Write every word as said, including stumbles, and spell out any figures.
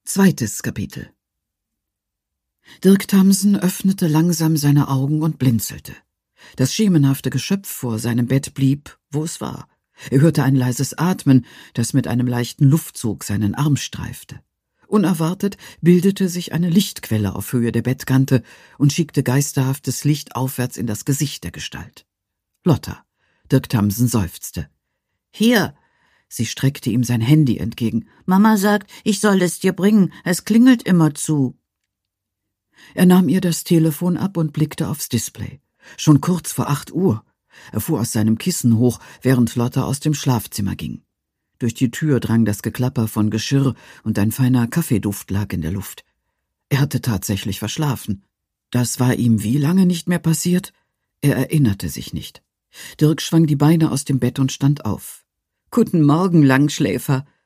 Zweites Kapitel. Dirk Tamsen öffnete langsam seine Augen und blinzelte. Das schemenhafte Geschöpf vor seinem Bett blieb, wo es war. Er hörte ein leises Atmen, das mit einem leichten Luftzug seinen Arm streifte. Unerwartet bildete sich eine Lichtquelle auf Höhe der Bettkante und schickte geisterhaftes Licht aufwärts in das Gesicht der Gestalt. Lotta. Dirk Tamsen seufzte. »Hier!« Sie streckte ihm sein Handy entgegen. »Mama sagt, ich soll es dir bringen. Es klingelt immerzu.« Er nahm ihr das Telefon ab und blickte aufs Display. Schon kurz vor acht Uhr. Er fuhr aus seinem Kissen hoch, während Lotta aus dem Schlafzimmer ging. Durch die Tür drang das Geklapper von Geschirr und ein feiner Kaffeeduft lag in der Luft. Er hatte tatsächlich verschlafen. Das war ihm wie lange nicht mehr passiert? Er erinnerte sich nicht. Dirk schwang die Beine aus dem Bett und stand auf. »Guten Morgen, Langschläfer«,